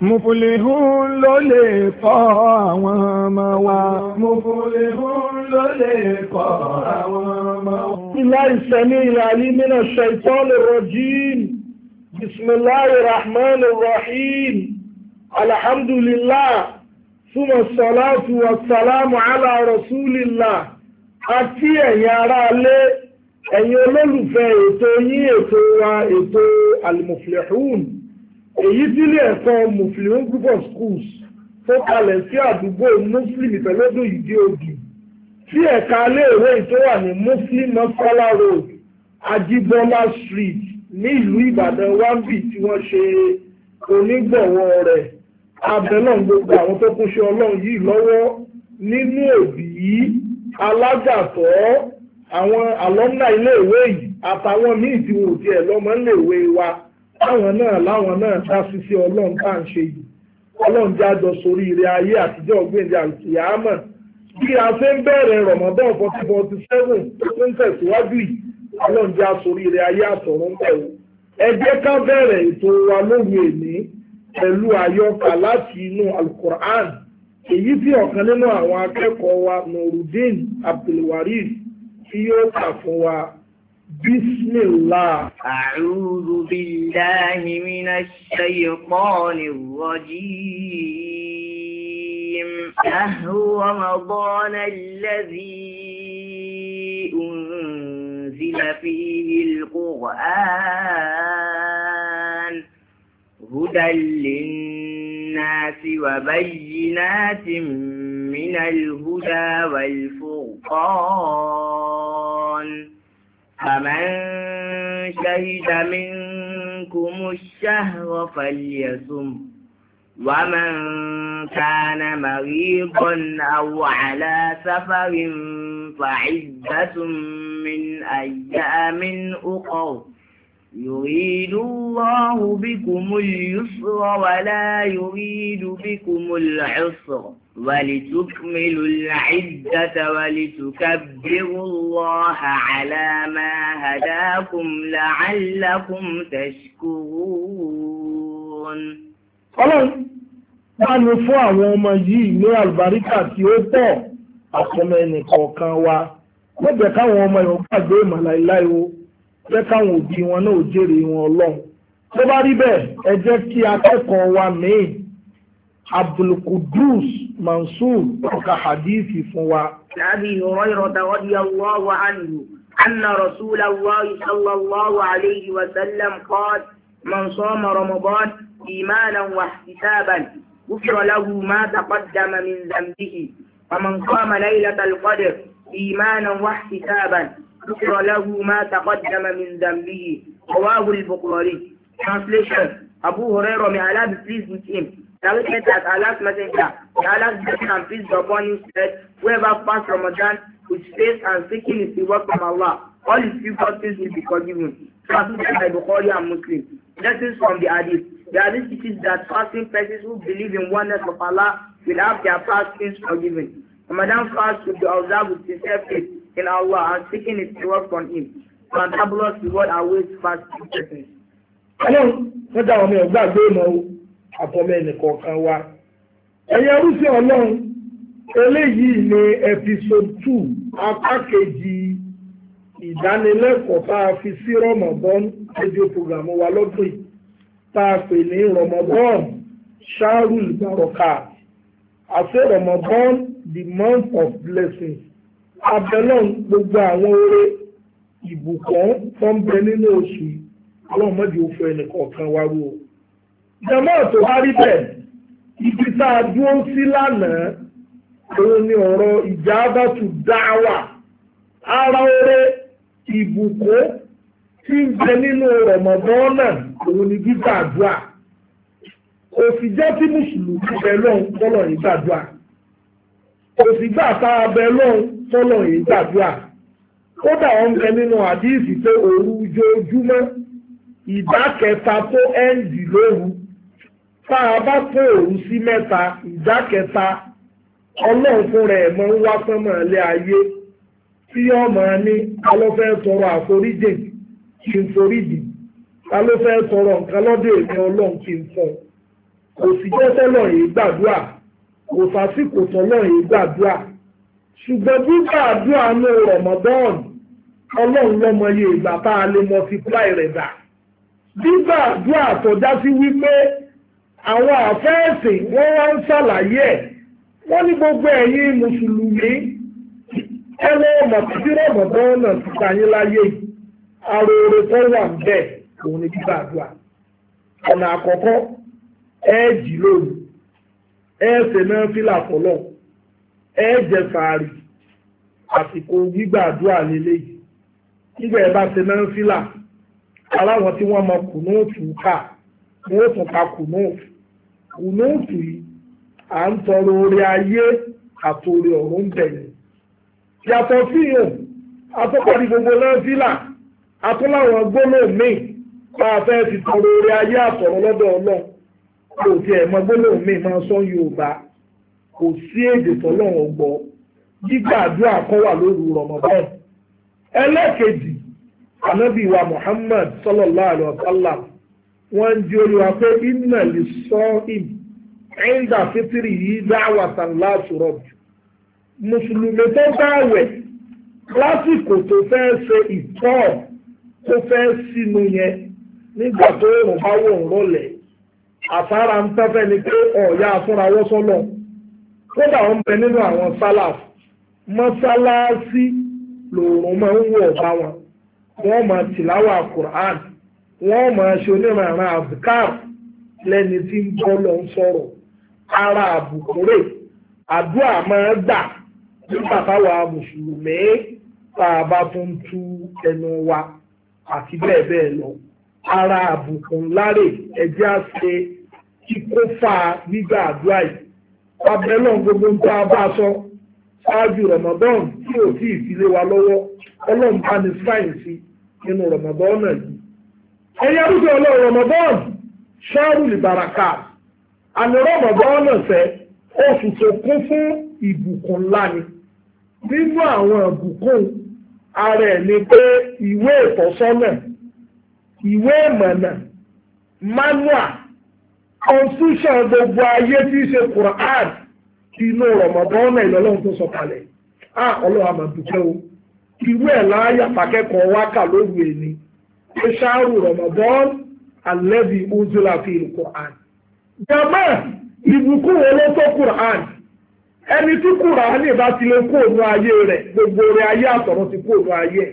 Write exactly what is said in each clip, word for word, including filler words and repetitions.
Muflihun ló lè kọ́ àwọn ọmọ wa. Muflihun ló lè kọ́ àwọn ọmọ wa. Billahi sami'il alim minash shaitanir rajim. Bismillahir rahmanir rahim. Alhamdulillah. Summa salatu wassalamu ala rasulillah. Àti ẹ̀yin ará ilé, ẹ̀yin olólùfẹ́ ètò yín ètò wa ètò Al-Muflihun. Èyí tí ilé ẹ̀kọ́ Muflihun Group of Schools tó kalẹ̀ sí àdúgbò Muslim ìfẹ́lódún ìdí òbí tí ẹ̀ka iléèwé tó wà ní Muslim Masala Road Ajibola Street ní ìlú Ìbàdàn wambi tí wọ́n ṣe onígbọ̀wọ́ rẹ̀ abẹ́lọ́n gbogbo àwọn tó kún ṣe ọlọ́run yìí lọ́wọ́ nínú òbí alágàtọ́ àwọn alumni iléèwé yìí àtàwọn míì tí wọ́n ti ẹ̀ lọ́mọ iléèwé wa láwọn náà láwọn náà dá sí sí ọlọ́run tá à ń ṣe yìí ọlọ́run jájọ sórí ire ayé àtijọ́ ọ̀gbìnrin àlùkìyámà bí a ṣe ń bẹ̀rẹ̀ Ramadan fourteen forty seven tó ń tẹ̀síwájú yìí ọlọ́run já sórí ire ayé àtọ̀run ń bẹ̀rù ẹ jẹ́ ká bẹ̀rẹ̀ ètò wa lóru èní pẹ̀lú àyọkà láti inú Al-Qur'an èyí tí ọ̀kan nínú àwọn akẹ́kọ̀ọ́ wa Nurudeen Abdulwaris tí yóò kà fún wa. بسم الله. أعوذ بالله من الشيطان الرجيم. شهر رمضان الذي أنزل فيه القرآن هدى للناس وبينات من الهدى والفرقان فمن شهد منكم الشهر فليصم ومن كان مريضا أو على سفر فعدة من أيام أخر يريد الله بكم اليسر ولا يريد بكم العسر ولتكملوا العدة ولتكبروا الله على ما هداكم لعلكم تشكرون. Ọlọ́run bá ní fún àwọn ọmọ yìí ní àlùbáríkà tí ó pọ̀ àtọmọ ẹnìkọ̀ọ̀kan wa wọ́n jẹ́ káwọn ọmọ yòó gbàgbé ìmọ̀láìláì o jẹ́ káwọn òbí wọn náà jèrè wọn Ọlọ́run tó bá rí bẹ́ẹ̀ ẹ jẹ́ kí akẹ́kọ̀ọ́ wa míì Abdulqudus Mansur ka hadithi fún wa. Abi Hurairah radiyallahu anhu anna Rasulullah sallallahu alayhi wa sallam qala man sama Ramadan imanan wa ihtisaban ghufira lahu ma taqaddama min dhanbihi wa man qama laylatal qadr imanan wa ihtisaban ghufira lahu ma taqaddama min dhanbihi. Rawahu al-Bukhari. Translation: Abu Hurairah, may Allah be pleased with him, narrated that Allah's messenger, may Allah's blessing and peace be upon him, said, whoever fasts Ramadan with faith and seeking his reward from Allah, all his future sins will be forgiven. Translated by Bukhari and Muslim. Lessons from the Hadith. The Hadith teaches that fasting persons who believe in oneness of Allah will have their past sins forgiven. Ramadan fast should be observed with sincere faith in Allah and seeking his reward from him. Fantabulous reward awaits fasting persons. Ọlọ́run wọ́n dá ọmọ ẹ̀gbá gbé ìmọ̀ àtọmọ ẹnìkọ̀ọ̀kan wa. Ẹ̀yin arúgbó Ọlọ́run eléyìí ni episode two apá kejì ìdánilẹ́kọ̀ọ́ tá a fi sí Ramadan rédíò program wa lọ́dún yìí tá a pè ní Ramadan Shahrul Barakat àti Ramadan the month of blessings. Abẹ́lọ́n gbogbo àwọn oore ìbùkún tó ń bẹ nínú oṣù yìí. Ọlọ́run mọ́jú òfin ẹnìkọ̀ọ̀kan wá rú o. Jàmáà tó wá rí bẹ́ẹ̀, ibi tá a dúró sí lánàá, òun ni ọ̀rọ̀ ìjábàtú dáwà. Ara oore ìbùkún tí ń bẹ nínú Ramadan náà, òun ni gbígbàdúrà. Òsìjọ́ tí Mùsùlùmí bẹ lọ́hùn tọ́lọ̀ yìí gbàdúrà. Òsìgbà tá a bẹ lọ́hùn tọ́lọ̀ yìí gbàdúrà. Kódà wọ́n ń bẹ nínú àdíìsì pé òru ojoojúmọ́ ìdá kẹta tó ẹ́ǹdì lóru tá a bá tó òru sí mẹ́ta ìdá kẹta Ọlọ́run fún rẹ̀ mọ́ ń wá sánmọ̀ ilé ayé tí ọmọ ní ta ló fẹ́ tọrọ àforíjì kí n foríjì ta ló fẹ́ tọrọ nǹkan lọ́dọ̀ èmi Ọlọ́run kí n fún kò sí jẹ́ tọ́lọ̀ yìí gbàdúrà kò sásìkò tọ́lọ̀ yìí gbàdúrà ṣùgbọ́n gbígbàdúrà ní Ramadan ọlọ́run lọ́mọ iye ìgbà tá a lè multiply rẹ̀ dà gbígbàdúrà tó dá sí wípé àwọn àfẹ́ẹ̀sìn wọ́n wá ń ṣàlàyé ẹ̀ wọ́n ní gbogbo ẹ̀yin mùsùlùmí ẹ lọ́wọ́ mọ̀tí Ramadan náà ti ta yín láyé yìí aroore tó wà ń bẹ̀ òun ni gbígbàdúrà ọ̀nà àkọ́kọ́ ẹ jì lóru ẹ ṣe náà fílà fọlọ́ ẹ jẹ sàárì àsìkò gbígbàdúrà lélẹ́yìí nígbà ẹ bá ṣe náà fílà aláwọn tí wọ́n mọ kùnúùtù ká wọ́n tún ka kùnúùtù kùnúùtù yìí à ń tọrọ orí ayé àtòrí ọ̀run bẹ̀rẹ̀ yàtọ̀ sí yòó atọ́kọ̀dí gbogbo náà fílà atúláwọn gbólóhùn míì bá a fẹ́ fi tọrọ orí ayé àtọ̀rọ̀ lọ́dọ̀ ọlọ́run kò tiẹ̀ mọ gbólóhùn míì máa sọ Yorùbá kò sí èdè tọ́lọ́run gbọ́ gbígbàdúrà kọ́ wà lóru Ramadan ẹlẹ́kejì ànábì wa Muhammad sallallahu alaihi wa sallam wọ́n ń di olùwà pé inna lis-sa'im inda fitrihi da'watan la turad mùsùlùmí tó gbààwẹ̀ lásìkò tó fẹ́ ṣe ìtọ́ tó fẹ́ sínú yẹn nígbà tó rùn bá wò ń rọlẹ̀ àfárá ń tẹ́fẹ́ ni pé ọ̀ọ́yá afúnra wọ́sọ́lọ̀ kódà wọ́n bẹ nínú àwọn sálàf mọ́sálásí lòrùn máa ń wọ̀ bá wọn wọ́n máa tìláwà Qur'an wọ́n máa ṣe onírànràn azkar lẹ́ni tí ń bọ́ lọ ń sọ̀rọ̀ ara àbùkúrè àdúrà máa gbà nígbà táwa mùsùlùmí tá a bá tún tú ẹnu wa àti bẹ́ẹ̀ bẹ́ẹ̀ lọ ara àbùkù ńláre ẹjẹ́ àṣẹ kíkó fa gbígbà àdúrà yìí abẹ́lọ́ gbogbo ń tá a bá sọ ṣáájú Ramadan tí ò tí ì fi lé wa lọ́wọ́ ọlọ́run bá ní sáyẹ̀nsì nínú Ramadan náà yìí ẹ̀yẹ arúgbó ọlọ́run Ramadan ṣáàrù ìbàràkà àmì Ramadan náà fẹ́ oṣù tó kún fún ìbùkún ńlá ni nínú àwọn ìbùkún ara ẹ̀ ni pé ìwé ìtọ́sọ́nà ìwé ìmọ̀nà manual constitution gbogbo ayé tí í ṣe Quran inú Ramadan náà ìlọ́lọ́run tó sọ kalẹ̀ á ọlọ́run àmàdùkẹ́ o ìwé ẹ̀ láyà pàkẹ́kọ̀ọ́ wákà lóru èní pé ṣáàrù Ramadan alẹ́bí unzila fi Quran jama ìbùkún wo ló tó Quran ẹni tí Quran bá ti lè kó òun ayé rẹ̀ gbogbo rẹ̀ ayé àtọ̀run ti kó òun ayé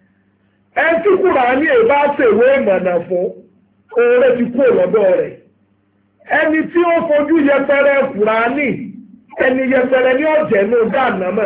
ẹni tí Quran bá ṣèwé ìmọ̀nà fún oore ti kó lọ́dọ̀ rẹ̀ ẹni tí ó fojú yẹpẹrẹ Quran ẹni yẹpẹrẹ ní ọ̀jẹ̀ ní ọjà ànámọ̀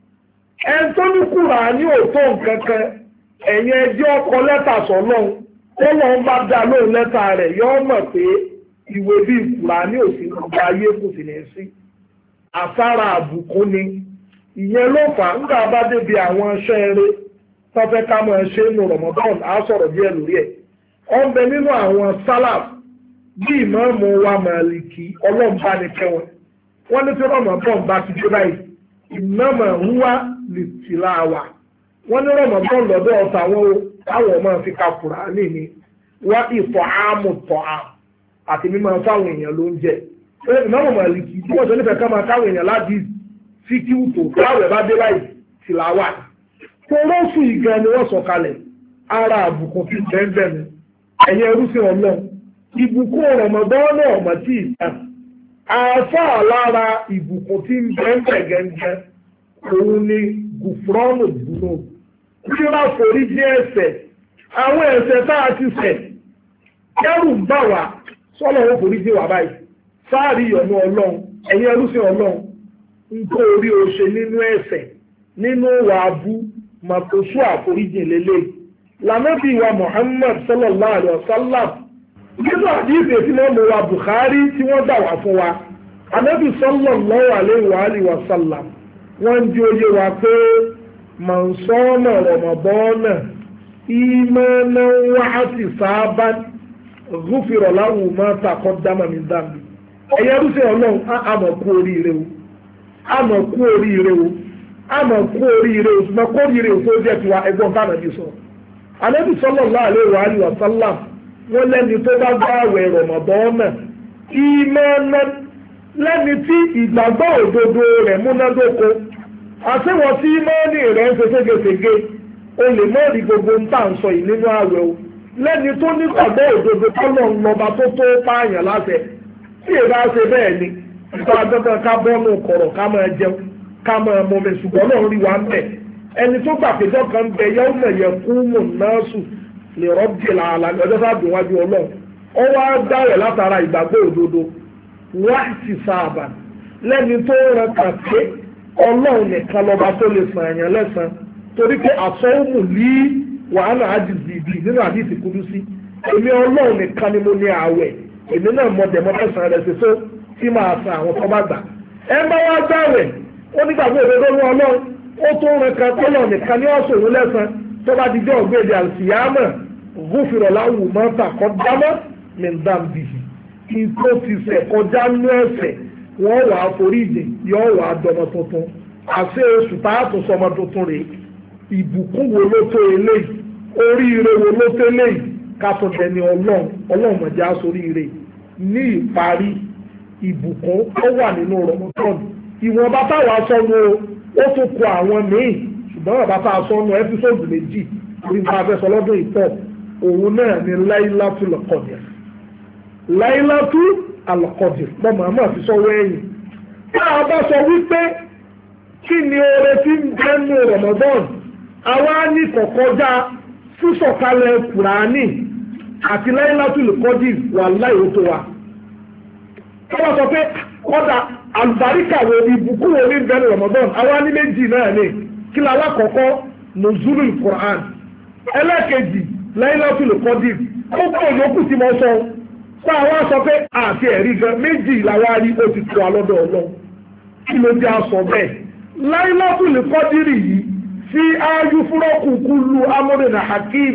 ẹni tó ní Quran ò tó nǹkan kan ẹ̀yin ẹjẹ́ ọkọ̀ lẹ́tà sọ́lọ́hún ó lọ́n bá dá lóhùn lẹ́tà rẹ̀ yọ́ mọ̀ pé ìwé bíi Kùránì òsì gbogbo ayé kò sì ní sí àsára àbùkún ni ìyẹn ló fà ń gbà bá débi àwọn iṣẹ́ eré tọ́fẹ́ ká mọ̀ ṣe nù Ramadan á sọ̀rọ̀ díẹ̀ lórí ẹ̀ ó ń bẹ nínú àwọn sálàf bí ìmáàmù wa Màlìkì ọlọ́mbà ní kẹwọn wọ́n ní tí Ramadan bá ti dé báyìí ìnáma húwá lè tìlà wà wọ́n ní Ramadan lọ́dọ̀ ọ̀tà àwọn táwọn ọmọ fi ka Kùránì ni wá ìfọ̀ àmù tọ̀ àmù àti mímọ̀ fáwọn èèyàn ló ń jẹ ìmáàmù Màlìkì tí wọ́n sọ nífẹ̀ẹ́ ká máa káwọn èèyàn láti fíkíwù tó káwẹ̀ bá dé báyìí tìlàwà torósù ìgan ni wọ́n sọ kalẹ̀ ara àbùkún ti bẹ́ẹ̀ ni ẹ̀yẹ ẹrúsìn ọlọ́run ìbùkún Ramadan náà ọmọ tí ìta àáfàá lára ìbùkún tí ń bẹ́ẹ̀ gẹ́gẹ́ òun ni gùfúrọ́nù dùnú rírà foríjì ẹ̀ṣẹ̀ àwọn ẹ̀ṣẹ̀ tá a ti ṣẹ̀ kẹ́rù ń bà wá sọ́lọ́ wọn foríjì wà báyìí sáàrí ìyọ̀nù ọlọ́run ẹ̀yin ẹrúsìn ọlọ́run nítorí o ṣe nínú ẹ̀ṣẹ̀ nínú ìwà abú màkòsú àforíjì lélẹ̀ lànàbí wa Muhammad sallallahu alayhi wa sallam nínú àdìsí tí wọ́n mú wa Bukhari tí wọ́n gbà wá fún wa ànábì sallallahu alayhi wa sallam wọ́n di oyè wa pé man sama Ramadana imanan wa ihtisaban ghufira lahu ma taqaddama min dhanbi ẹ̀yẹ rúṣẹ́ ọlọ́run àmọ̀ kú oríire o àmọ̀ kú oríire o àmọ̀ kú oríire o ṣùgbọ́n kú oríire o tó jẹ́ tiwa ẹgbọ́n bá nàbí sọ. ànábì sallallahu alaihi wa sallam wọ́n lẹ́ni tó bá gbá àwẹ̀ Ramadan ìmọ̀ọ́nà lẹ́ni tí ìgbàgbọ́ òdodo rẹ̀ múnádóko àtiwọ̀n tí ìmọ̀ọ́nì rẹ̀ ń ṣe ségesège o lè mọ́ rí gbogbo ń tà ń sọ yìí nínú ààwẹ̀ o lẹ́ni tó nígbàgbọ́ òdodo kọ́lọ̀ ń lọba tó tó pààyàn láṣẹ tí èbá ṣe bẹ́ẹ̀ ni ìgbà dandan ká bọ́nù kọ̀rọ̀ ká máa jẹun ká máa mọ̀mẹ́ ṣùgbọ́n náà rí wa ń bẹ̀ ẹni tó gbà péjọ kan ń bẹ yẹ́wò mẹ̀yẹ kú mọ̀ náà sùn lè rọ́bì làálàá ní ọjọ́ sábà wájú ọlọ́run ó wá dáwẹ̀ látara ìgbàgbọ́ òdodo wá ti sáàbà lẹ́ni tó rán kàpé ọlọ́run nìkan lọ́ba tó lè sàn àyàn lẹ́sàn torí pé àsọ́wọ́mù lí wàhálà àdìsí ìbí nínú àdìsí kúdúsí èmi ọlọ́run nìkan ni mo ní àwẹ̀ èmi náà mọ dẹ̀mọ́ fẹ̀sán rẹ̀ ṣe tó tí máa san àwọn tó bá gbà ẹ bá wá gbàwẹ̀ ó nígbàgbọ́ òdodo ní ọlọ́run ó tó rán kan tọ́lọ̀ nìkan ní ọ̀sán òun lẹ́sàn tó bá di jẹ́ ọ̀gbẹ́dẹ àlùfíàmọ̀ gúfìrọ̀ láwù mọ́ta kọ́ dámọ́ mẹ́ndàmbìhì kí tó ti ṣẹ̀ kọjá ní ẹ̀ṣẹ̀ wọ́n wà á forí ìdè yọ wà á dọmọ tuntun àṣẹ oṣù táàtù sọmọ tuntun rèé ìbùkún wo ló tó eléyìí oríire wo ló tó eléyìí kátó dẹni ọlọ́run ọlọ́run mọ̀já sóríire ní ìparí ìbùkún ó wà nínú rọmọtọ́ọ̀nù ìwọ̀n bá táwa sọnù o ó tún kọ àwọn míì ṣùgbọ́n bàbá tá a sọnù ẹ́písọ́ọ̀dù méjì orí nǹkan afẹ́sọ lọ́dún ìtọ́ òun náà ni Laylatul Qadr Laylatul Qadr lọ́mọ àmọ́ àti sọ́wọ́ ẹ̀yìn tá a bá sọ wípé kí ni oore tí ń bẹ́nu Ramadan àwa ní kọ̀kọ́já sísọ̀kalẹ̀ Kùránì àti Laylatul Qadr wà láì ó tó wa wọ́n sọ pé kọ́dà àlùbáríkà wo ìbùkún wo ní bẹ́nu Ramadan àwa ní méjì náà ní kí la alákọ̀ọ́kọ́ nùzúlù Qur'an ẹlẹ́ẹ̀kejì Laylatul Qadr ó kọ́ ìyókù tí mo sọ pé àwọn sọ pé àti ẹ̀rí gan méjì làwọn arí ó ti tó alọ́dọ̀ ọlọ́run kí ló jẹ́ aṣọ bẹ́ẹ̀ Laylatul Qadr yìí sí áájú fúrọ́kù kúlù amúrìnà hakim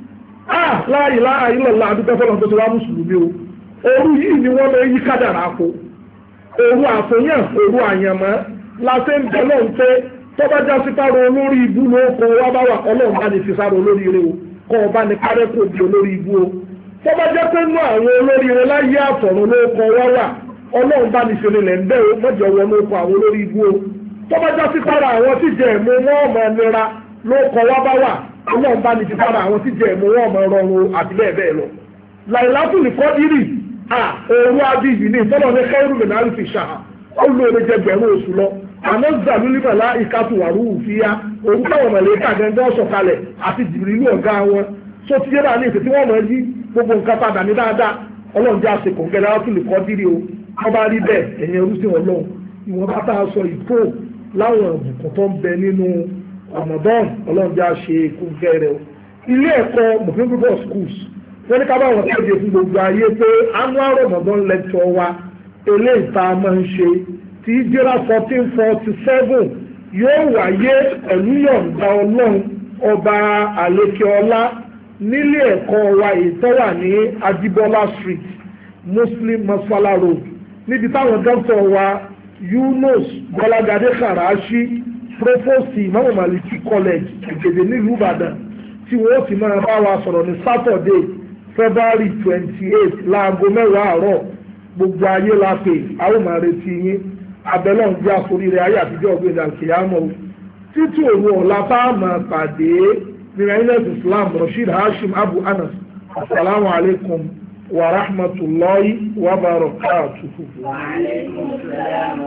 ah la ilaha illallah àdúgbò fọlọ́n tó ti wá mùsùlùmí o òru yìí ni wọ́n lọ yí kádàrá kó òru àfọyàn òru àyànmọ́ láti ń bẹ lọ́n pé tọ́ba já sí párọ̀ olórí ibú ló kọ wá bá wà ọlọ́run bá ní fi sáré olórí ire o kọ́ ọba ní kárẹ́ kò di olórí ibú o tọ́ba jẹ́ pé nú àwọn olórí ire láyé àtọ̀run ló kọ wá wà ọlọ́run bá ní fèrè lẹ̀ ń bẹ́ o mọ́jọ wọn ló kọ àwọn olórí ibú o tọ́ba já sí párọ̀ àwọn tí jẹ ẹ̀mú wọn ọmọ nira ló kọ wá bá wà ọlọ́run bá ní fi párọ̀ àwọn tí jẹ ẹ̀mú wọn ọmọ rọrùn àti bẹ́ẹ̀ bẹ́ẹ̀ lọ. Laylatul Qadr òru abiyì ní ìtọ́lọ́ ní kẹ́rù mi náà fi ṣáà ó lóore jẹ gbẹ̀rún oṣù lọ àmọ́ zàlúlí mọ̀lá ìkàtù wàrúwù fi ya òun táwọn mọ̀lẹ́kà gẹ́gẹ́ sọ̀kalẹ̀ àti jìbìrìlú ọ̀gá wọn tó ti yẹ́ra ní ìfẹ́ tí wọ́n mọ̀ yí gbogbo nǹkan padà ní dáadáa ọlọ́run jẹ́ àsìkò gẹ́gẹ́ Laylatul Qadr o wọ́n bá rí bẹ́ẹ̀ ẹ̀yìn ẹrú sí ọlọ́run ìwọ̀n bá tá a sọ ìfò láwọn ìbùkún tó ń bẹ nínú Ramadan ọlọ́run jẹ́ àṣe ikú gẹ́rẹ́ o ilé ẹ̀kọ́ Muslim group of schools wọ́n ní ká bá wọn kéde fún gbogbo ayé pé annual Ramadan lecture wa eléyìí tá a máa ń ṣe tí jẹ́ra fourteen forty seven yóò wáyé pẹ̀lú yọ̀ǹda ọlọ́run ọba àlékeọlá nílé ẹ̀kọ́ wa ìtọ́wà ní Ajibola street Muslim Masfala road níbi táwọn dókítà wa Yunus Bọ́lágadé Karachi provost Imam Maliki college Ìgèdè nílùú Ìbàdàn tí wọ́n ti máa bá wa sọ̀rọ̀ ní Saturday February twenty eight láago mẹ́wàá àárọ̀ gbogbo ayé la pè a ó máa retí yín abẹ́lẹ́ ń gbé àforí rẹ̀ ayé àtijọ́ ọ̀gbìn àkìyàmọ́ títí òru ọ̀la bá máa pàdé nírànlẹ́ Islam Rasheed Hashim Abu Anas asalaamu alaykum wa rahmatulahi wa barakatuhu. Wa alaykum salaam.